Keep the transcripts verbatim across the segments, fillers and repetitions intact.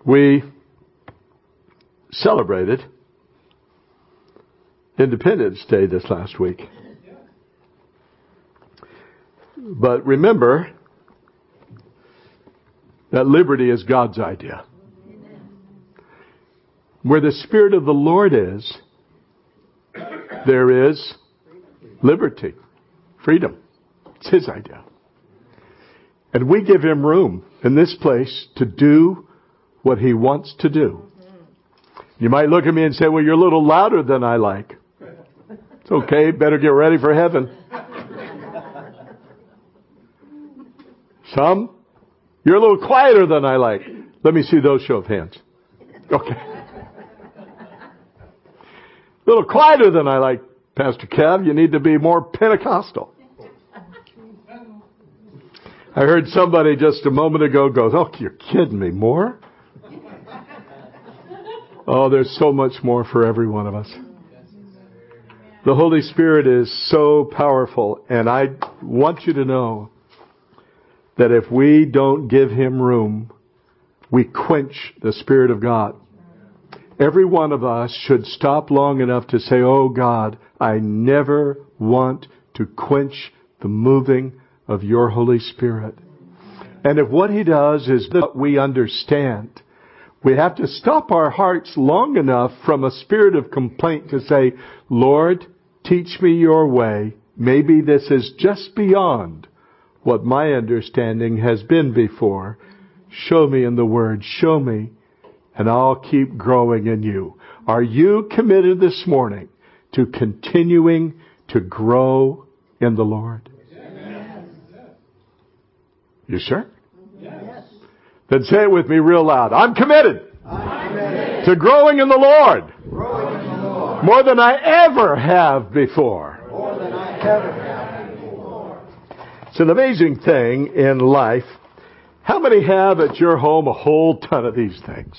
We celebrated Independence Day this last week. But remember that liberty is God's idea. Where the Spirit of the Lord is, there is liberty, freedom. It's His idea. And we give Him room in this place to do what He wants to do. You might look at me and say, well, you're a little louder than I like. It's okay, better get ready for heaven. Some, you're a little quieter than I like. Let me see those show of hands. Okay. A little quieter than I like, Pastor Kev. You need to be more Pentecostal. I heard somebody just a moment ago go, oh, you're kidding me, more? Oh, there's so much more for every one of us. The Holy Spirit is so powerful, and I want you to know that if we don't give Him room, we quench the Spirit of God. Every one of us should stop long enough to say, oh God, I never want to quench the moving of your Holy Spirit. And if what He does is what we understand, we have to stop our hearts long enough from a spirit of complaint to say, Lord, teach me your way. Maybe this is just beyond what my understanding has been before. Show me in the Word. Show me, and I'll keep growing in you. Are you committed this morning to continuing to grow in the Lord? Yes. You sure? Yes. Then say it with me real loud. I'm committed, I'm committed to growing in the Lord. Growing in the Lord. More than I ever have before. More than I ever have before. It's an amazing thing in life. How many have at your home a whole ton of these things?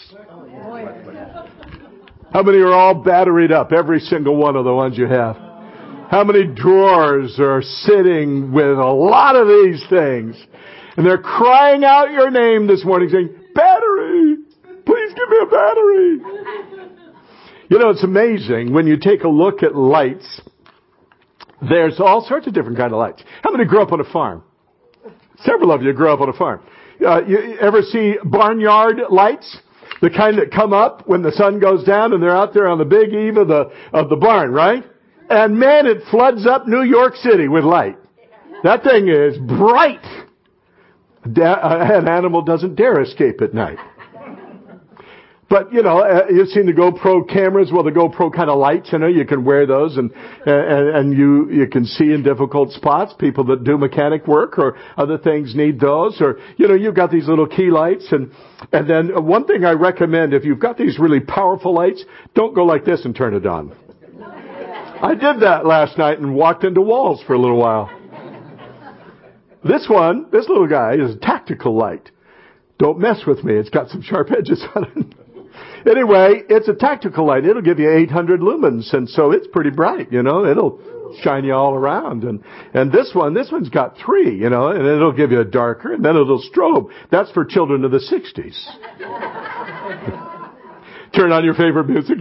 How many are all batteried up? Every single one of the ones you have. How many drawers are sitting with a lot of these things? And they're crying out your name this morning saying, battery! Please give me a battery! You know, it's amazing when you take a look at lights. There's all sorts of different kind of lights. How many grew up on a farm? Several of you grew up on a farm. Uh, you ever see barnyard lights? The kind that come up when the sun goes down and they're out there on the big eave of the, of the barn, right? And man, it floods up New York City with light. That thing is bright. An animal doesn't dare escape at night. But, you know, uh, you've seen the GoPro cameras. Well, the GoPro kind of lights, you know, you can wear those and, and, and you, you can see in difficult spots. People that do mechanic work or other things need those. Or, you know, you've got these little key lights. And, and then one thing I recommend, if you've got these really powerful lights, don't go like this and turn it on. I did that last night and walked into walls for a little while. This one, this little guy is a tactical light. Don't mess with me. It's got some sharp edges on it. Anyway, it's a tactical light. It'll give you eight hundred lumens, and so it's pretty bright, you know. It'll shine you all around. And, and this one, this one's got three, you know, and it'll give you a darker, and then it'll strobe. That's for children of the sixties. Turn on your favorite music.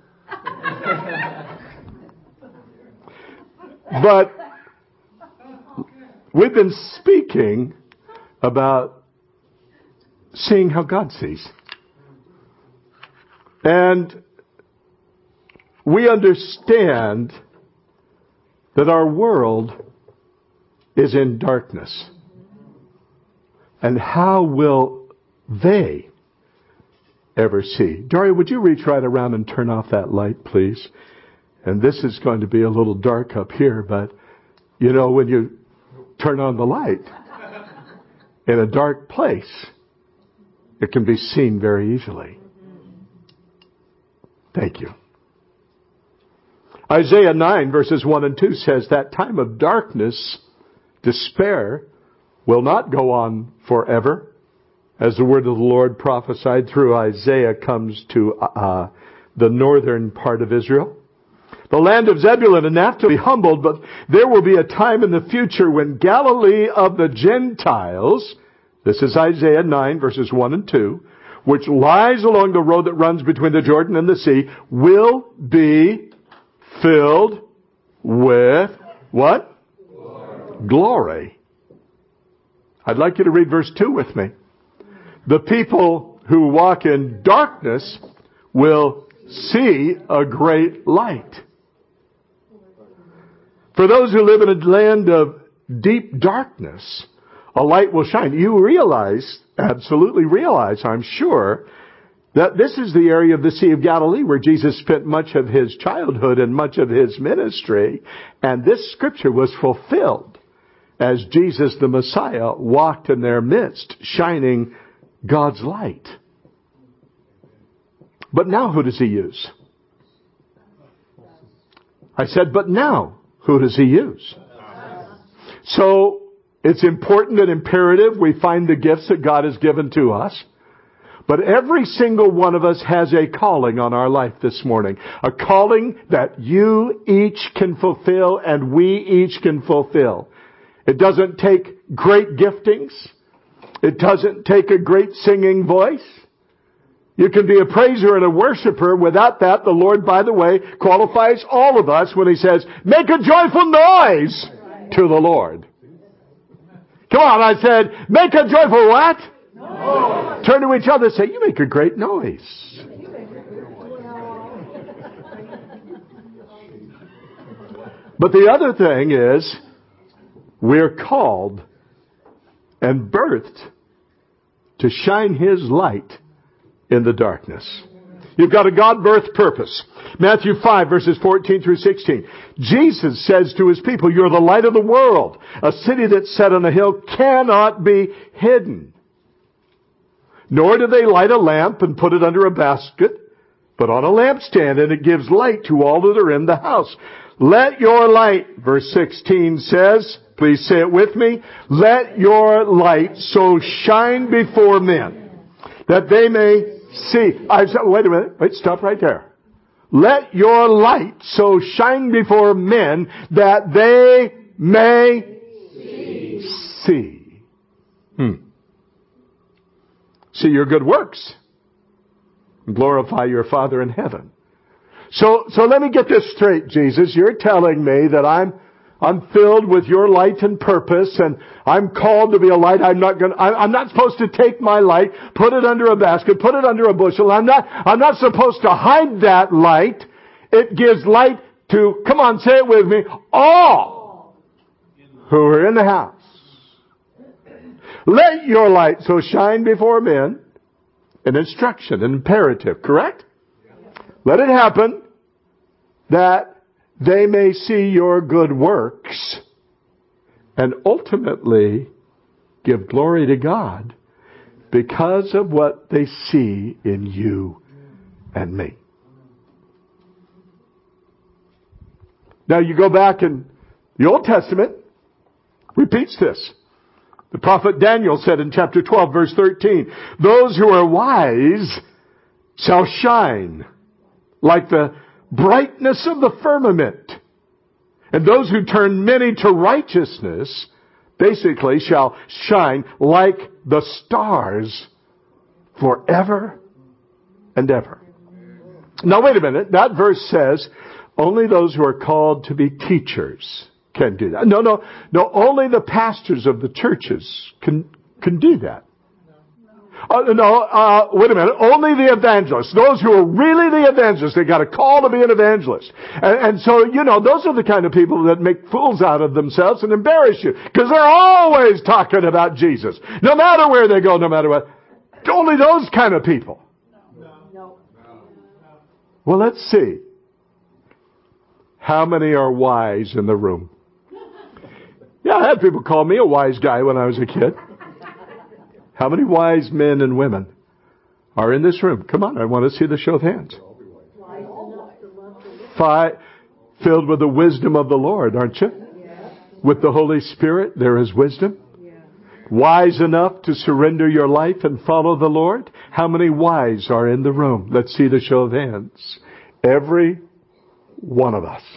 But we've been speaking about seeing how God sees. And we understand that our world is in darkness. And how will they ever see? Daria, would you reach right around and turn off that light, please? And this is going to be a little dark up here, but you know, when you turn on the light in a dark place, it can be seen very easily. Thank you. Isaiah nine verses one and two says that time of darkness, despair, will not go on forever. As the word of the Lord prophesied through Isaiah comes to uh, the northern part of Israel. The land of Zebulun and Naphtali will be humbled, but there will be a time in the future when Galilee of the Gentiles, this is Isaiah nine verses one and two, which lies along the road that runs between the Jordan and the sea, will be filled with what? Glory. Glory. I'd like you to read verse two with me. The people who walk in darkness will see a great light. For those who live in a land of deep darkness, a light will shine. You realize, absolutely realize, I'm sure, that this is the area of the Sea of Galilee where Jesus spent much of his childhood and much of his ministry. And this scripture was fulfilled as Jesus the Messiah walked in their midst, shining God's light. But now who does he use? I said, but now who does he use? So it's important and imperative we find the gifts that God has given to us. But every single one of us has a calling on our life this morning. A calling that you each can fulfill and we each can fulfill. It doesn't take great giftings. It doesn't take a great singing voice. You can be a praiser and a worshiper. Without that, the Lord, by the way, qualifies all of us when he says, make a joyful noise to the Lord. Come on, I said, make a joyful what? No. Turn to each other and say, you make a great noise. But the other thing is, we're called and birthed to shine his light in the darkness. You've got a God-birthed purpose. Matthew five, verses fourteen through sixteen. Jesus says to his people, you're the light of the world. A city that's set on a hill cannot be hidden. Nor do they light a lamp and put it under a basket, but on a lampstand, and it gives light to all that are in the house. Let your light, verse sixteen says, please say it with me, let your light so shine before men that they may see. I said, wait a minute. Wait, stop right there. Let your light so shine before men that they may see. see. Hmm. See your good works and glorify your Father in heaven. So, so let me get this straight, Jesus. You're telling me that I'm I'm filled with your light and purpose, and I'm called to be a light. I'm not going. I'm not supposed to take my light, put it under a basket, put it under a bushel. I'm not. I'm not supposed to hide that light. It gives light to. Come on, say it with me. All who are in the house. Let your light so shine before men. An instruction, an imperative. Correct? Let it happen that they may see your good works and ultimately give glory to God because of what they see in you and me. Now you go back in the Old Testament, repeats this. The prophet Daniel said in chapter twelve, verse thirteen, those who are wise shall shine like the brightness of the firmament. And those who turn many to righteousness basically shall shine like the stars forever and ever. Now wait a minute. That verse says only those who are called to be teachers can do that. No, no, no. Only the pastors of the churches can, can do that. Uh, no, uh, wait a minute. Only the evangelists. Those who are really the evangelists. They got a call to be an evangelist. And, and so, you know, those are the kind of people that make fools out of themselves and embarrass you. Because they're always talking about Jesus. No matter where they go, no matter what. Only those kind of people. No. Well, let's see. How many are wise in the room? Yeah, I had people call me a wise guy when I was a kid. How many wise men and women are in this room? Come on, I want to see the show of hands. Five, filled with the wisdom of the Lord, aren't you? With the Holy Spirit, there is wisdom. Wise enough to surrender your life and follow the Lord? How many wise are in the room? Let's see the show of hands. Every one of us.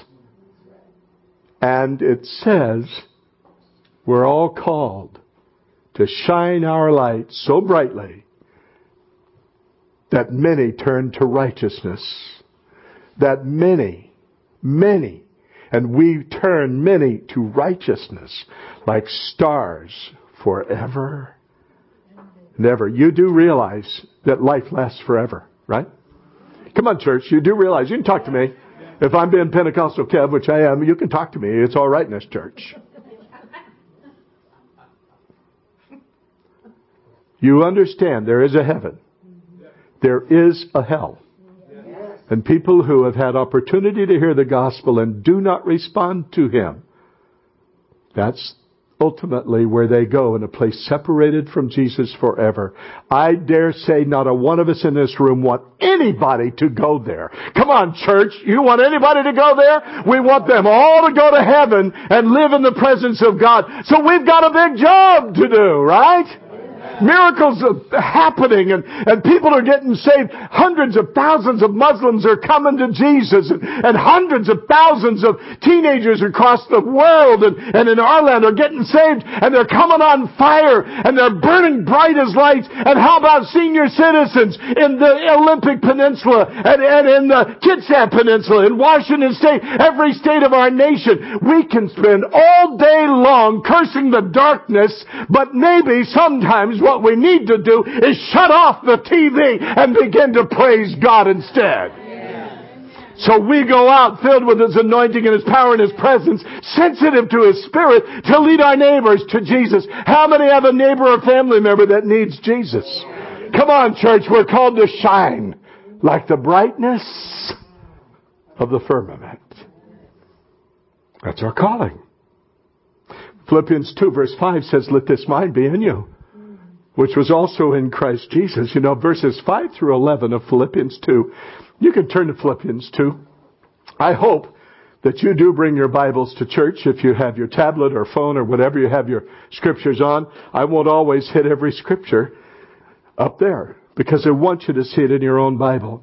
And it says we're all called to shine our light so brightly that many turn to righteousness. That many, many, and we turn many to righteousness like stars forever and ever. You do realize that life lasts forever, right? Come on, church. You do realize. You can talk to me. If I'm being Pentecostal Kev, which I am, you can talk to me. It's all right in this church. You understand there is a heaven. There is a hell. And people who have had opportunity to hear the gospel and do not respond to Him, that's ultimately where they go, in a place separated from Jesus forever. I dare say not a one of us in this room want anybody to go there. Come on, church. You want anybody to go there? We want them all to go to heaven and live in the presence of God. So we've got a big job to do, right? Miracles are happening and, and people are getting saved. Hundreds of thousands of Muslims are coming to Jesus, and, and hundreds of thousands of teenagers across the world and, and in our land are getting saved, and they're coming on fire and they're burning bright as lights. And how about senior citizens in the Olympic Peninsula and, and in the Kitsap Peninsula, in Washington State, every state of our nation? We can spend all day long cursing the darkness, but maybe sometimes what we need to do is shut off the T V and begin to praise God instead. Yeah. So we go out filled with His anointing and His power and His presence, sensitive to His Spirit, to lead our neighbors to Jesus. How many have a neighbor or family member that needs Jesus? Come on, church, we're called to shine like the brightness of the firmament. That's our calling. Philippians two verse five says, let this mind be in you, which was also in Christ Jesus. You know, verses five through eleven of Philippians two. You can turn to Philippians two. I hope that you do bring your Bibles to church if you have your tablet or phone or whatever you have your scriptures on. I won't always hit every scripture up there because I want you to see it in your own Bible.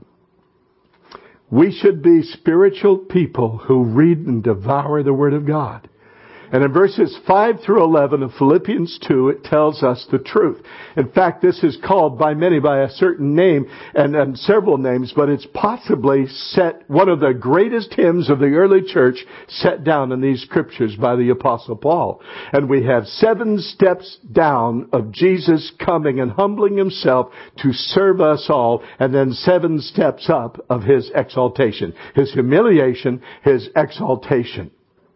We should be spiritual people who read and devour the Word of God. And in verses five through eleven of Philippians two, it tells us the truth. In fact, this is called by many by a certain name and, and several names, but it's possibly set one of the greatest hymns of the early church set down in these scriptures by the Apostle Paul. And we have seven steps down of Jesus coming and humbling Himself to serve us all, and then seven steps up of His exaltation, His humiliation, His exaltation.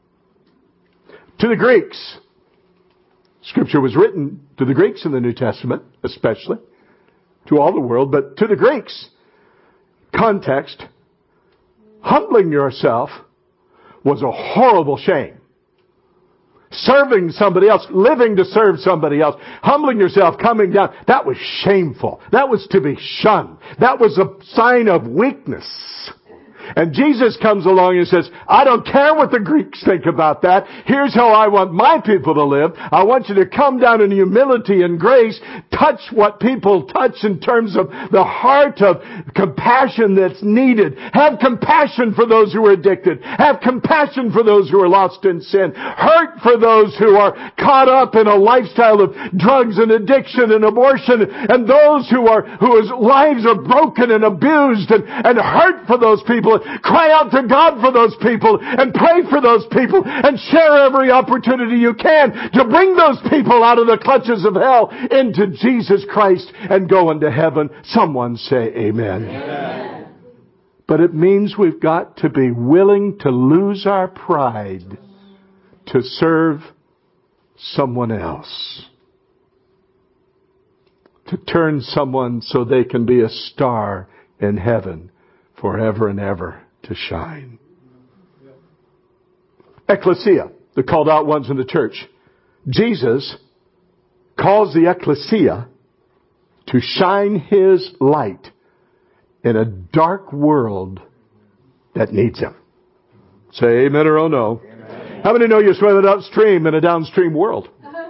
To the Greeks, Scripture was written to the Greeks in the New Testament, especially, to all the world, but to the Greeks, context, humbling yourself was a horrible shame. Serving somebody else, living to serve somebody else, humbling yourself, coming down, that was shameful. That was to be shunned. That was a sign of weakness. And Jesus comes along and says, I don't care what the Greeks think about that. Here's how I want my people to live. I want you to come down in humility and grace, touch what people touch in terms of the heart of compassion that's needed. Have compassion for those who are addicted. Have compassion for those who are lost in sin. Hurt for those who are caught up in a lifestyle of drugs and addiction and abortion, and those who are whose lives are broken and abused, and, and hurt for those people. Cry out to God for those people and pray for those people and share every opportunity you can to bring those people out of the clutches of hell into Jesus Christ and go into heaven. Someone say amen. Amen. But it means we've got to be willing to lose our pride to serve someone else. To turn someone so they can be a star in heaven forever and ever to shine. Ecclesia, the called out ones in the church. Jesus calls the ecclesia to shine His light in a dark world that needs Him. Say amen or oh no. Amen. How many know you're swimming upstream in a downstream world?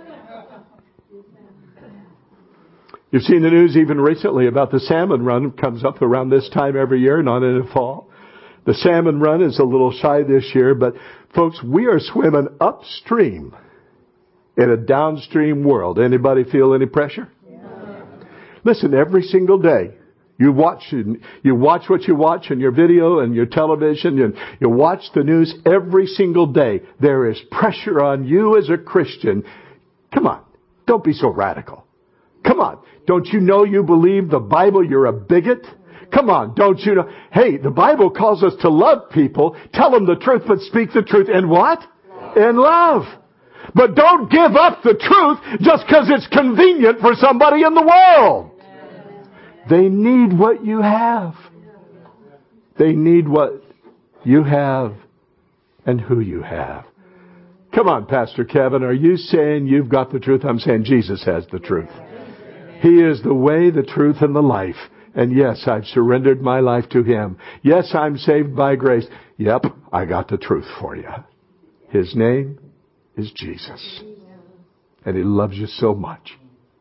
You've seen the news even recently about the salmon run. It comes up around this time every year, not in the fall. The salmon run is a little shy this year, but folks, we are swimming upstream in a downstream world. Anybody feel any pressure? Yeah. Listen, every single day You watch, you watch what you watch in your video and your television, and you watch the news every single day. There is pressure on you as a Christian. Come on. Don't be so radical. Come on. Don't you know you believe the Bible? You're a bigot? Come on. Don't you know? Hey, the Bible calls us to love people. Tell them the truth, but speak the truth in what? In love. But don't give up the truth just because it's convenient for somebody in the world. They need what you have. They need what you have and who you have. Come on, Pastor Kevin. Are you saying you've got the truth? I'm saying Jesus has the truth. He is the way, the truth, and the life. And yes, I've surrendered my life to Him. Yes, I'm saved by grace. Yep, I got the truth for you. His name is Jesus. And He loves you so much.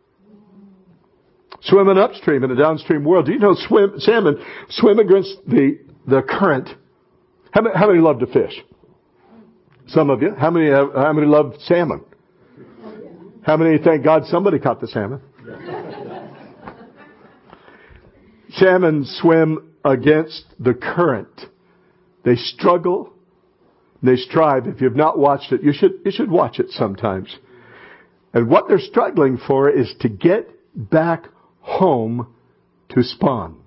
Swimming upstream in a downstream world. Do you know swim, salmon swim against the, the current? How many, how many love to fish? Some of you. How many, how many love salmon? How many thank God somebody caught the salmon? Salmon swim against the current. They struggle. They strive. If you've not watched it, you should, you should watch it sometimes. And what they're struggling for is to get back home to spawn.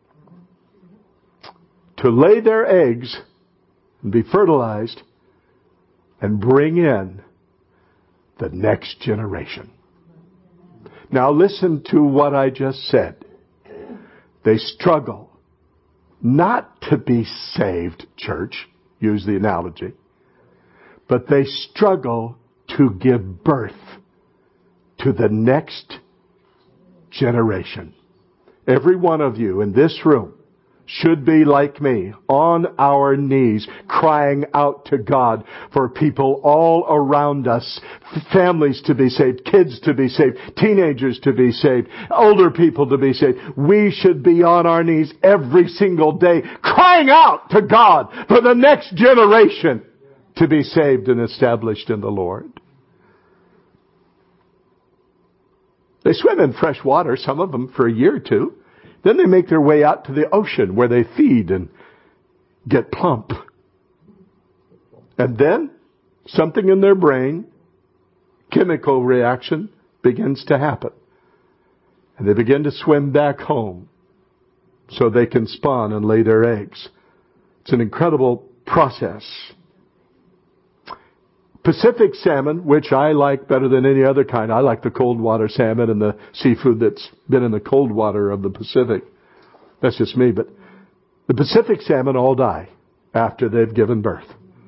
To lay their eggs and be fertilized and bring in the next generation. Now listen to what I just said. They struggle not to be saved, church, use the analogy, but they struggle to give birth to the next generation. Every one of you in this room should be like me, on our knees, crying out to God for people all around us, families to be saved, kids to be saved, teenagers to be saved, older people to be saved. We should be on our knees every single day, crying out to God for the next generation to be saved and established in the Lord. They swim in fresh water, some of them for a year or two. Then they make their way out to the ocean where they feed and get plump. And then something in their brain, chemical reaction, begins to happen. And they begin to swim back home so they can spawn and lay their eggs. It's an incredible process. Pacific salmon, which I like better than any other kind. I like the cold water salmon and the seafood that's been in the cold water of the Pacific. That's just me. But the Pacific salmon all die after they've given birth.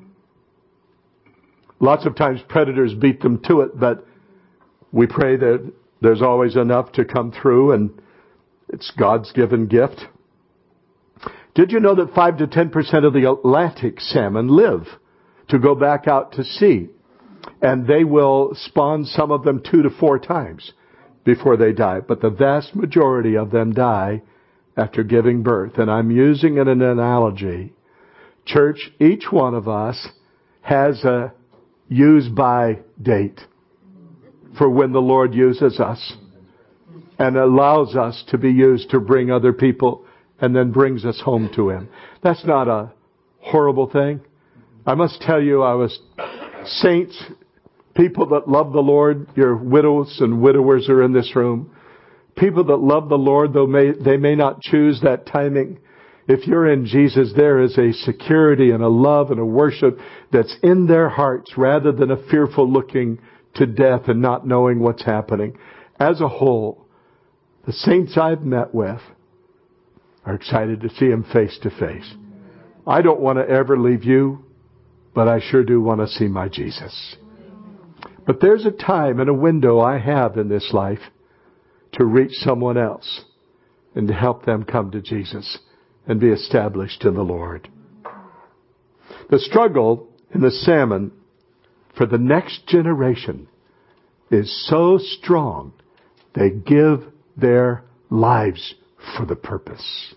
Lots of times predators beat them to it, but we pray that there's always enough to come through, and it's God's given gift. Did you know that five to ten percent of the Atlantic salmon live to go back out to sea? And they will spawn, some of them two to four times before they die. But the vast majority of them die after giving birth. And I'm using it in an analogy. Church, each one of us has a use by date for when the Lord uses us and allows us to be used to bring other people and then brings us home to Him. That's not a horrible thing. I must tell you, I was saints, people that love the Lord, your widows and widowers are in this room. People that love the Lord, though may, they may not choose that timing. If you're in Jesus, there is a security and a love and a worship that's in their hearts rather than a fearful looking to death and not knowing what's happening. As a whole, the saints I've met with are excited to see Him face to face. I don't want to ever leave you, but I sure do want to see my Jesus. But there's a time and a window I have in this life to reach someone else and to help them come to Jesus and be established in the Lord. The struggle in the salmon for the next generation is so strong, they give their lives for the purpose.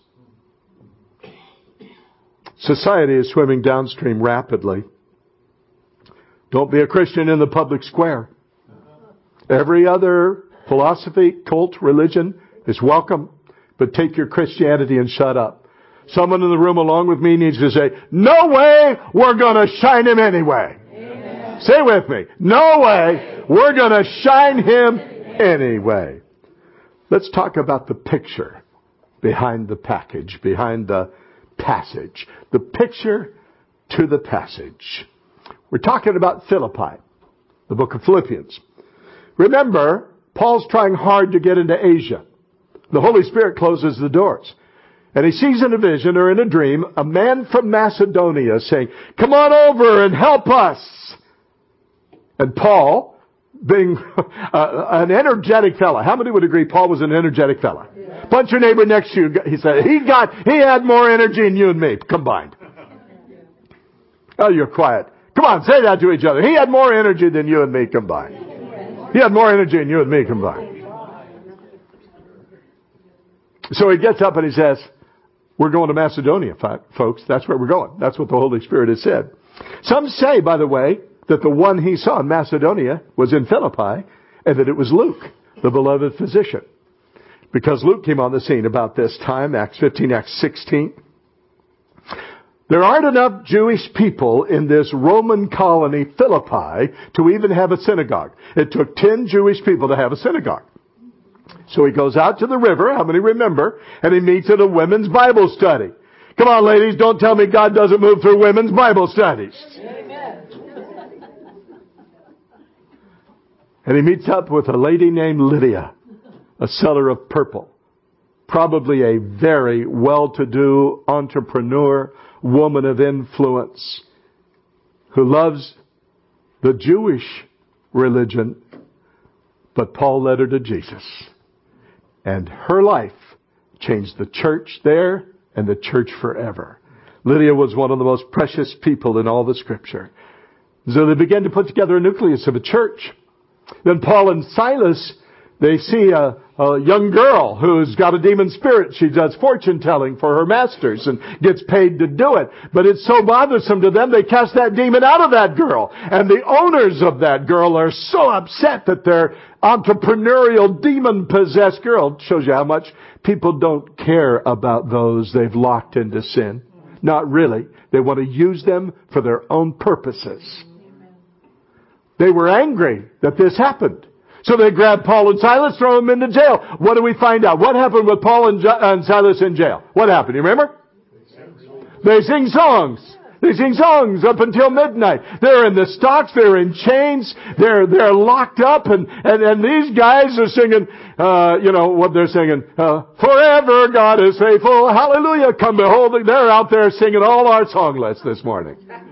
Society is swimming downstream rapidly. Don't be a Christian in the public square. Every other philosophy, cult, religion is welcome. but take your Christianity and shut up. Someone in the room along with me needs to say, no way, we're going to shine him anyway. Amen. Say with me, no way, we're going to shine him anyway. Let's talk about the picture behind the package, behind the passage. The picture to the passage. We're talking about Philippi, the book of Philippians. Remember, Paul's trying hard to get into Asia. The Holy Spirit closes the doors. And he sees in a vision or in a dream a man from Macedonia saying, come on over and help us. And Paul, being uh, an energetic fella. How many would agree Paul was an energetic fella? Yeah. Punch your neighbor next to you. He said, he got, he had more energy than you and me combined. Oh, you're quiet. Come on, say that to each other. He had more energy than you and me combined. He had more energy than you and me combined. So he gets up and he says, we're going to Macedonia, folks. That's where we're going. That's what the Holy Spirit has said. Some say, by the way, that the one he saw in Macedonia was in Philippi, and that it was Luke, the beloved physician. Because Luke came on the scene about this time, Acts fifteen, Acts sixteen. There aren't enough Jewish people in this Roman colony, Philippi, to even have a synagogue. It took ten Jewish people to have a synagogue. So he goes out to the river, how many remember, and he meets at a women's Bible study. Come on, ladies, don't tell me God doesn't move through women's Bible studies. Amen. And he meets up with a lady named Lydia, a seller of purple. Probably a very well-to-do entrepreneur, woman of influence, who loves the Jewish religion, but Paul led her to Jesus. And her life changed the church there and the church forever. Lydia was one of the most precious people in all the Scripture. So they began to put together a nucleus of a church. Then Paul and Silas, they see a, a young girl who's got a demon spirit. She does fortune telling for her masters and gets paid to do it. But it's so bothersome to them, they cast that demon out of that girl. And the owners of that girl are so upset that their entrepreneurial demon-possessed girl, shows you how much people don't care about those they've locked into sin. Not really. They want to use them for their own purposes. They were angry that this happened. So they grabbed Paul and Silas, throw them into jail. What do we find out? What happened with Paul and, jo- and Silas in jail? What happened? You remember? They sing songs. They sing songs up until midnight. They're in the stocks. They're in chains. They're they're locked up, and and, and these guys are singing. Uh, you know what they're singing? Uh, Forever God is faithful. Hallelujah. Come behold. They're out there singing all our song lists this morning.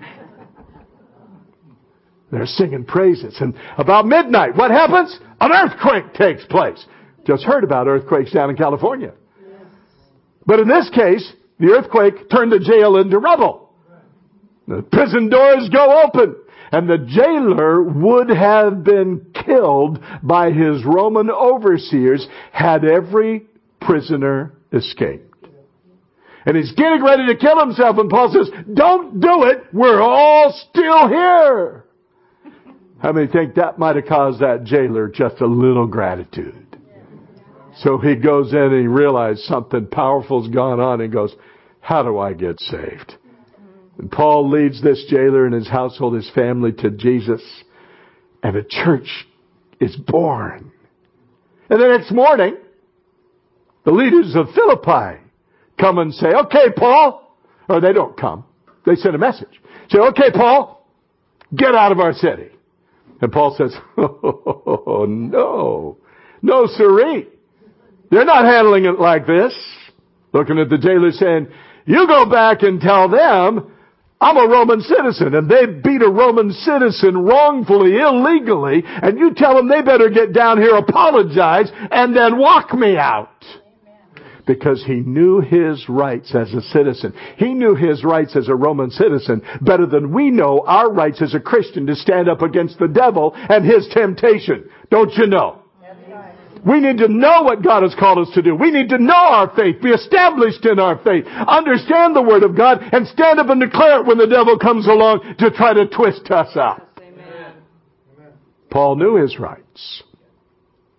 They're singing praises. And about midnight, what happens? An earthquake takes place. Just heard about earthquakes down in California. But in this case, the earthquake turned the jail into rubble. The prison doors go open. And the jailer would have been killed by his Roman overseers had every prisoner escaped. And he's getting ready to kill himself. And Paul says, don't do it. We're all still here. How many think that might have caused that jailer just a little gratitude? So he goes in and he realized something powerful's gone on and goes, how do I get saved? And Paul leads this jailer and his household, his family to Jesus. And a church is born. And the next morning, the leaders of Philippi come and say, okay, Paul. Or they don't come. They send a message. Say, okay, Paul, get out of our city. And Paul says, oh, no. No, siree. They're not handling it like this. Looking at the jailer saying, you go back and tell them I'm a Roman citizen and they beat a Roman citizen wrongfully, illegally, and you tell them they better get down here, apologize, and then walk me out. Because he knew his rights as a citizen. He knew his rights as a Roman citizen better than we know our rights as a Christian to stand up against the devil and his temptation. Don't you know? We need to know what God has called us to do. We need to know our faith, be established in our faith, understand the Word of God, and stand up and declare it when the devil comes along to try to twist us up. Amen. Paul knew his rights.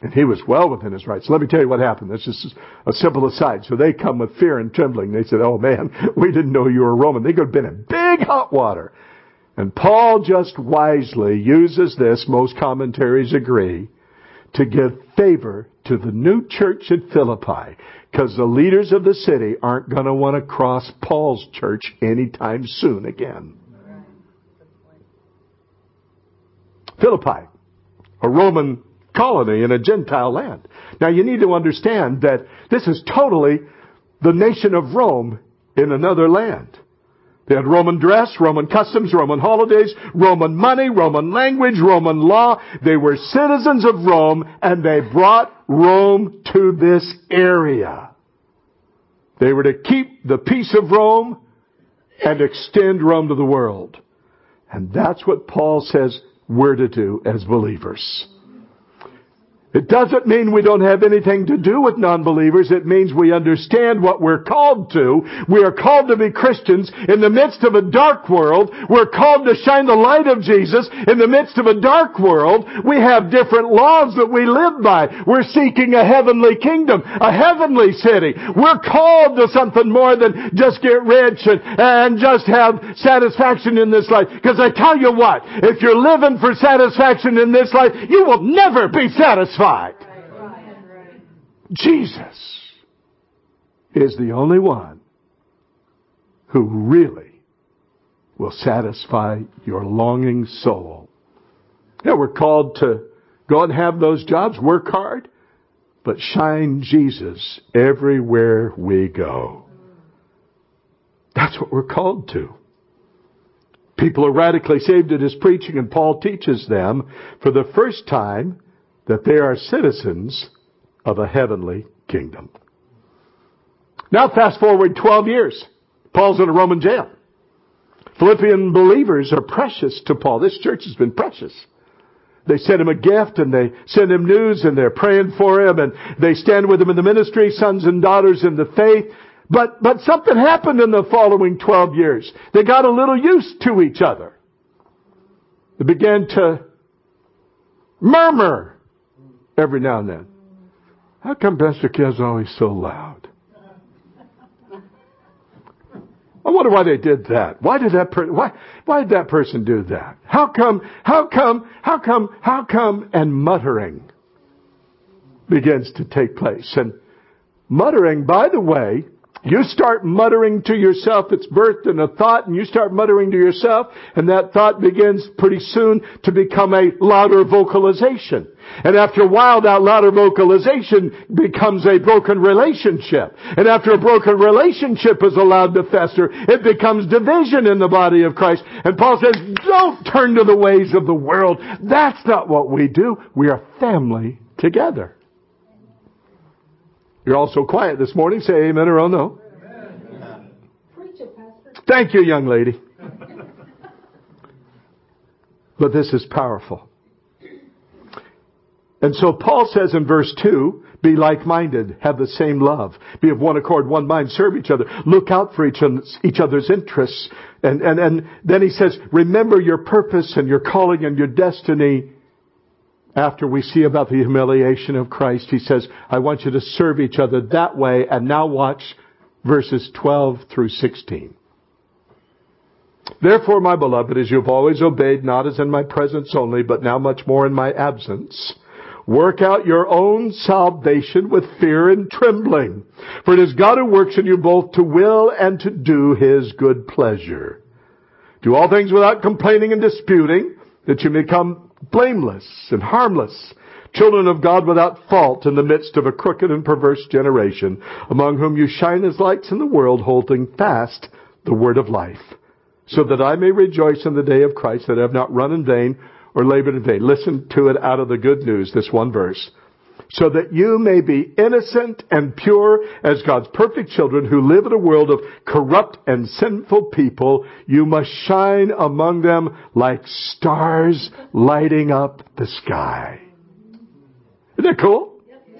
And he was well within his rights. Let me tell you what happened. This is a simple aside. So they come with fear and trembling. They said, oh man, we didn't know you were Roman. They could have been in big hot water. And Paul just wisely uses this, most commentaries agree, to give favor to the new church at Philippi. Because the leaders of the city aren't going to want to cross Paul's church anytime soon again. Philippi, a Roman colony in a Gentile land. Now you need to understand that this is totally the nation of Rome in another land. They had Roman dress, Roman customs, Roman holidays, Roman money, Roman language, Roman law. They were citizens of Rome, and they brought Rome to this area. They were to keep the peace of Rome and extend Rome to the world. And that's what Paul says we're to do as believers. It doesn't mean we don't have anything to do with non-believers. It means we understand what we're called to. We are called to be Christians in the midst of a dark world. We're called to shine the light of Jesus in the midst of a dark world. We have different laws that we live by. We're seeking a heavenly kingdom, a heavenly city. We're called to something more than just get rich and, and just have satisfaction in this life. Because I tell you what, if you're living for satisfaction in this life, you will never be satisfied. Jesus is the only one who really will satisfy your longing soul. Yeah, we're called to go and have those jobs, work hard, but shine Jesus everywhere we go. That's what we're called to. People are radically saved at his preaching, and Paul teaches them for the first time that they are citizens of a heavenly kingdom. Now fast forward twelve years. Paul's in a Roman jail. Philippian believers are precious to Paul. This church has been precious. They send him a gift and they send him news and they're praying for him and they stand with him in the ministry, sons and daughters in the faith. But, but something happened in the following twelve years. They got a little used to each other. They began to murmur every now and then. How come Pastor Ked's always so loud? I wonder why they did that. Why did that per- why why did that person do that? How come, how come, how come, how come, and muttering begins to take place. And muttering, by the way, you start muttering to yourself. It's birthed in a thought, and you start muttering to yourself, and that thought begins pretty soon to become a louder vocalization. And after a while, that louder vocalization becomes a broken relationship. And after a broken relationship is allowed to fester, it becomes division in the body of Christ. And Paul says, don't turn to the ways of the world. That's not what we do. We are family together. You're all so quiet this morning. Say amen or oh no. Amen. Preach it, Pastor. Thank you, young lady. But this is powerful. And so Paul says in verse two, be like-minded, have the same love, be of one accord, one mind, serve each other, look out for each, each other's interests. And, and, and then he says, remember your purpose and your calling and your destiny. After we see about the humiliation of Christ, he says, I want you to serve each other that way. And now watch verses twelve through sixteen. Therefore, my beloved, as you have always obeyed, not as in my presence only, but now much more in my absence, work out your own salvation with fear and trembling. For it is God who works in you both to will and to do his good pleasure. Do all things without complaining and disputing, that you may become blameless and harmless, children of God without fault in the midst of a crooked and perverse generation, among whom you shine as lights in the world, holding fast the word of life, so that I may rejoice in the day of Christ, that I have not run in vain or labored in vain. Listen to it out of the good news, this one verse. So that you may be innocent and pure as God's perfect children who live in a world of corrupt and sinful people. You must shine among them like stars lighting up the sky. Isn't that cool?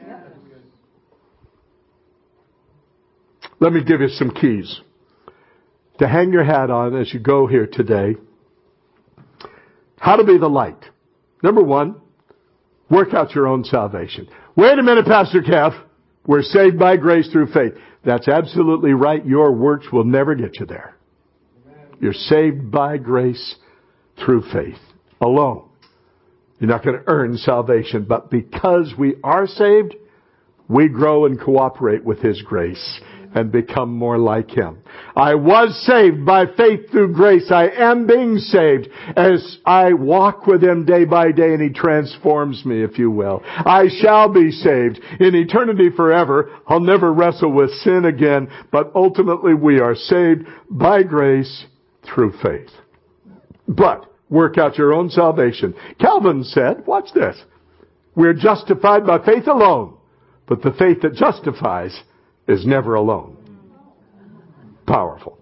Let me give you some keys to hang your hat on as you go here today. How to be the light. Number one, Work out your own salvation. Wait a minute, Pastor Kev. We're saved by grace through faith. That's absolutely right. Your works will never get you there. You're saved by grace through faith alone. You're not going to earn salvation, but because we are saved, we grow and cooperate with His grace and become more like Him. I was saved by faith through grace. I am being saved as I walk with Him day by day, and He transforms me, if you will. I shall be saved in eternity forever. I'll never wrestle with sin again, but ultimately we are saved by grace through faith. But work out your own salvation. Calvin said, watch this, we're justified by faith alone, but the faith that justifies is never alone. Powerful.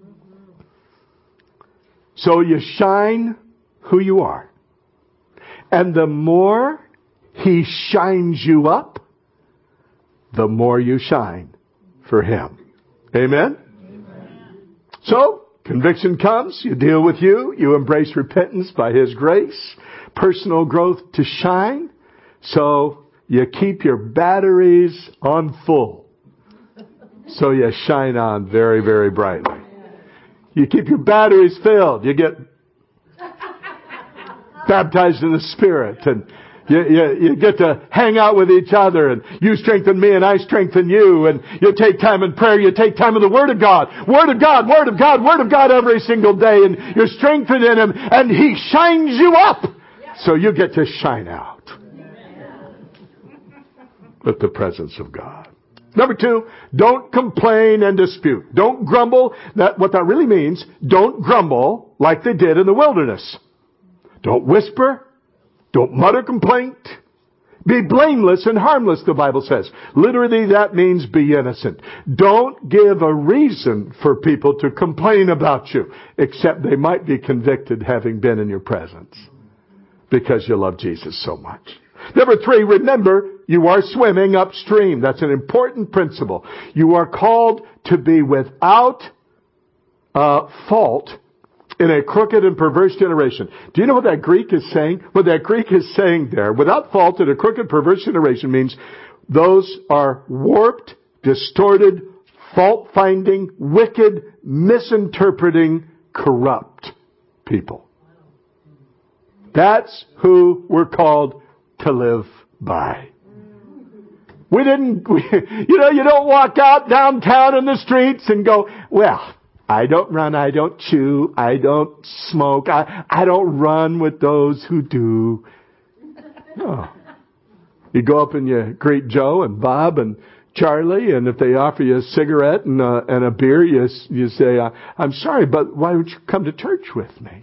So you shine who you are. And the more He shines you up, the more you shine for Him. Amen? Amen. So, conviction comes, you deal with you, you embrace repentance by His grace, personal growth to shine, so you keep your batteries on full. So you shine on very, very brightly. You keep your batteries filled. You get baptized in the Spirit, and you, you, you get to hang out with each other, and you strengthen me and I strengthen you, and you take time in prayer, you take time in the Word of God. Word of God, Word of God, Word of God every single day, and you're strengthened in Him, and He shines you up. So you get to shine out with the presence of God. Number two, don't complain and dispute. Don't grumble. That, what that really means, don't grumble like they did in the wilderness. Don't whisper. Don't mutter complaint. Be blameless and harmless, the Bible says. Literally, that means be innocent. Don't give a reason for people to complain about you, except they might be convicted having been in your presence because you love Jesus so much. Number three, remember, you are swimming upstream. That's an important principle. You are called to be without uh, fault in a crooked and perverse generation. Do you know what that Greek is saying? What that Greek is saying there, without fault in a crooked, perverse generation, means those are warped, distorted, fault-finding, wicked, misinterpreting, corrupt people. That's who we're called to live by. We didn't, we, you know, you don't walk out downtown in the streets and go, well, I don't run, I don't chew, I don't smoke, I, I don't run with those who do. No. You go up and you greet Joe and Bob and Charlie, and if they offer you a cigarette and a, and a beer, you, you say, I'm sorry, but why don't you come to church with me?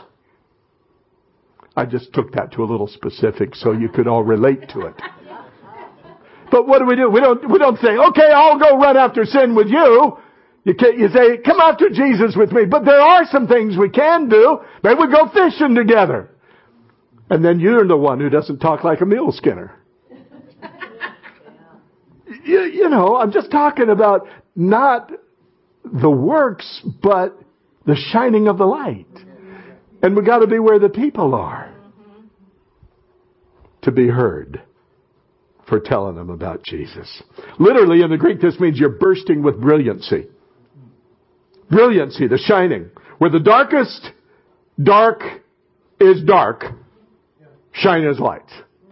I just took that to a little specific so you could all relate to it. But what do we do? We don't, we don't say, okay, I'll go run after sin with you. You can't, you say, come after Jesus with me. But there are some things we can do. Maybe we go fishing together. And then you're the one who doesn't talk like a mule skinner. you, you know, I'm just talking about not the works, but the shining of the light. And we got to be where the people are to be heard for telling them about Jesus. Literally, in the Greek, this means you're bursting with brilliancy. Brilliancy, the shining. Where the darkest dark is dark, shine as light.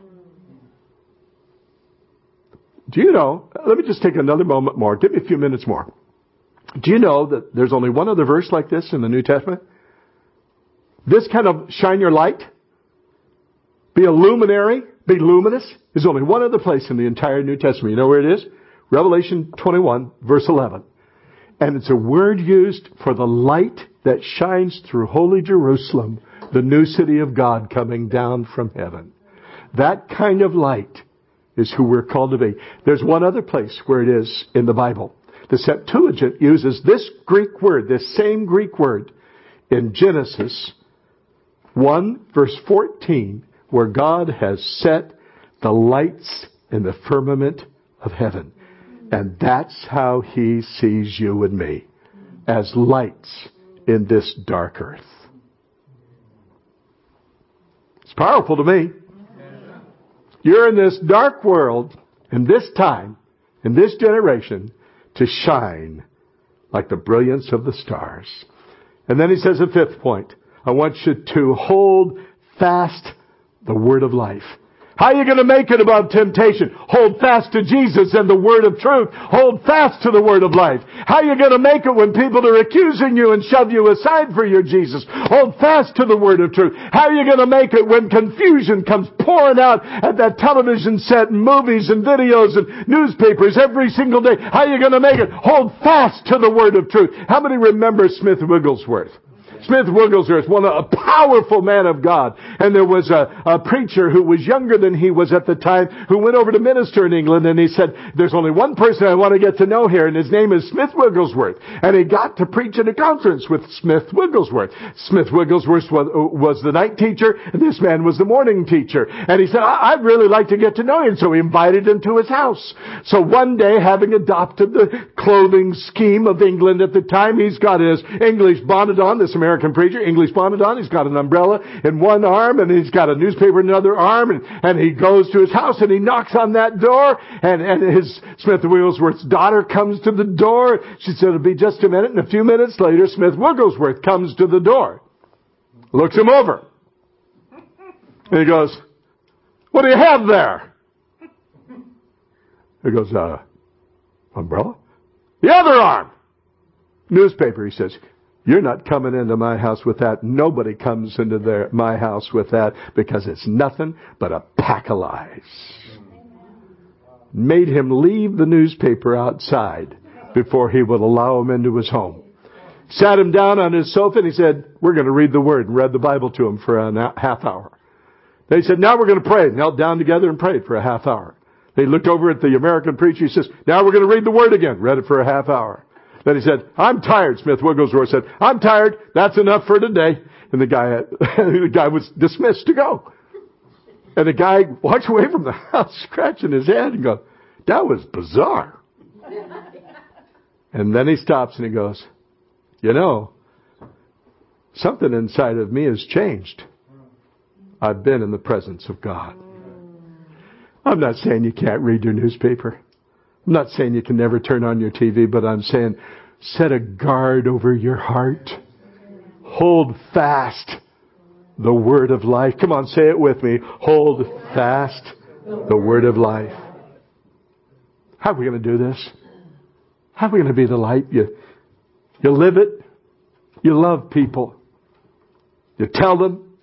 Do you know, let me just take another moment more. Give me a few minutes more. Do you know that there's only one other verse like this in the New Testament? This kind of shine your light, be a luminary, be luminous, is only one other place in the entire New Testament. You know where it is? Revelation twenty-one, verse eleven. And it's a word used for the light that shines through holy Jerusalem, the new city of God coming down from heaven. That kind of light is who we're called to be. There's one other place where it is in the Bible. The Septuagint uses this Greek word, this same Greek word, in Genesis one, verse fourteen, where God has set the lights in the firmament of heaven. And that's how He sees you and me, as lights in this dark earth. It's powerful to me. You're in this dark world, in this time, in this generation, to shine like the brilliance of the stars. And then he says a fifth point. I want you to hold fast the word of life. How are you going to make it above temptation? Hold fast to Jesus and the word of truth. Hold fast to the word of life. How are you going to make it when people are accusing you and shove you aside for your Jesus? Hold fast to the word of truth. How are you going to make it when confusion comes pouring out at that television set and movies and videos and newspapers every single day? How are you going to make it? Hold fast to the word of truth. How many remember Smith Wigglesworth? Smith Wigglesworth, one a powerful man of God. And there was a, a preacher who was younger than he was at the time who went over to minister in England, and he said, there's only one person I want to get to know here, and his name is Smith Wigglesworth. And he got to preach at a conference with Smith Wigglesworth. Smith Wigglesworth was, was the night teacher, and this man was the morning teacher. And he said, I, I'd really like to get to know him. So he invited him to his house. So one day, having adopted the clothing scheme of England at the time, he's got his English bonnet on, this American American preacher, English bonnet on. He's got an umbrella in one arm, and he's got a newspaper in another arm, and, and he goes to his house, and he knocks on that door, and, and his Smith Wigglesworth's daughter comes to the door. She said, it'll be just a minute, and a few minutes later, Smith Wigglesworth comes to the door, looks him over, and he goes, what do you have there? He goes, uh, umbrella? The other arm. Newspaper, he says. You're not coming into my house with that. Nobody comes into their, my house with that, because it's nothing but a pack of lies. Made him leave the newspaper outside before he would allow him into his home. Sat him down on his sofa, and he said, we're going to read the Word, and read the Bible to him for a half hour. They said, now we're going to pray. Knelt down together and prayed for a half hour. They looked over at the American preacher. He says, now we're going to read the Word again. Read it for a half hour. Then he said, I'm tired. Smith Wigglesworth said, I'm tired. That's enough for today. And the guy, the guy was dismissed to go. And the guy walks away from the house, scratching his head and goes, that was bizarre. And then he stops and he goes, you know, something inside of me has changed. I've been in the presence of God. I'm not saying you can't read your newspaper. I'm not saying you can never turn on your T V, but I'm saying set a guard over your heart. Hold fast the word of life. Come on, say it with me. Hold fast the word of life. How are we going to do this? How are we going to be the light? You, you live it. You love people. You tell them.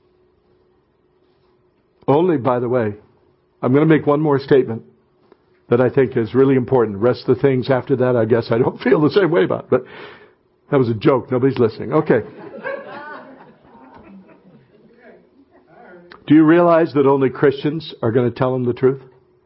Only, by the way, I'm going to make one more statement that I think is really important. The rest of the things after that, I guess I don't feel the same way about. But that was a joke. Nobody's listening. Okay. Do you realize that only Christians are going to tell them the truth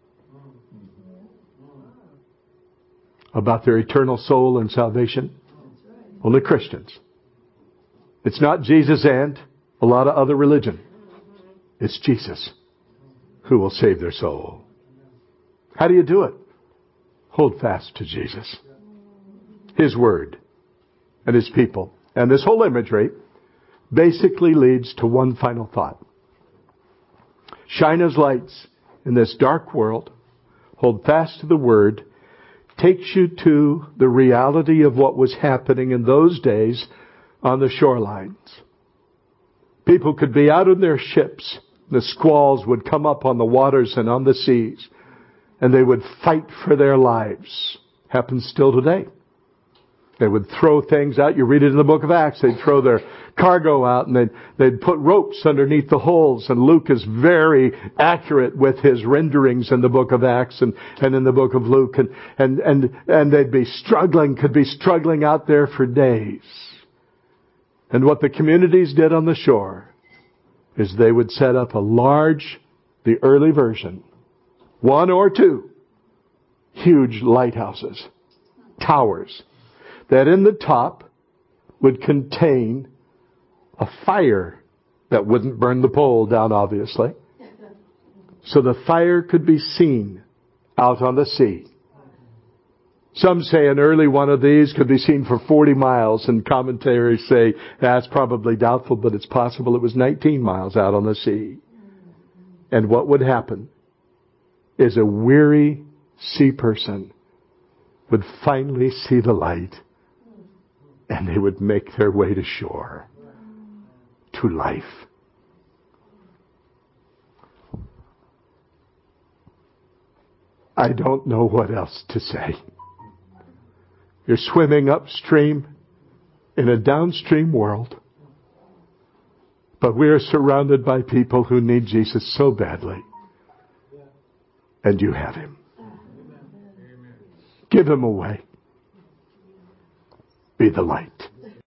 about their eternal soul and salvation? Only Christians. It's not Jesus and a lot of other religion. It's Jesus who will save their soul. How do you do it? Hold fast to Jesus, His Word, and His people. And this whole imagery basically leads to one final thought. Shine as lights in this dark world. Hold fast to the Word. Takes you to the reality of what was happening in those days on the shorelines. People could be out in their ships. The squalls would come up on the waters and on the seas. And they would fight for their lives. Happens still today. They would throw things out. You read it in the book of Acts. They'd throw their cargo out and they'd, they'd put ropes underneath the holes. And Luke is very accurate with his renderings in the book of Acts and, and in the book of Luke. And, and, and, and they'd be struggling, could be struggling out there for days. And what the communities did on the shore is they would set up a large, the early version, one or two huge lighthouses, towers, that in the top would contain a fire that wouldn't burn the pole down, obviously. So the fire could be seen out on the sea. Some say an early one of these could be seen for forty miles, and commentaries say that's probably doubtful, but it's possible it was nineteen miles out on the sea. And what would happen is a weary sea person would finally see the light, and they would make their way to shore, to life. I don't know what else to say. You're swimming upstream in a downstream world, but we are surrounded by people who need Jesus so badly. And you have Him. Give Him away. Be the light.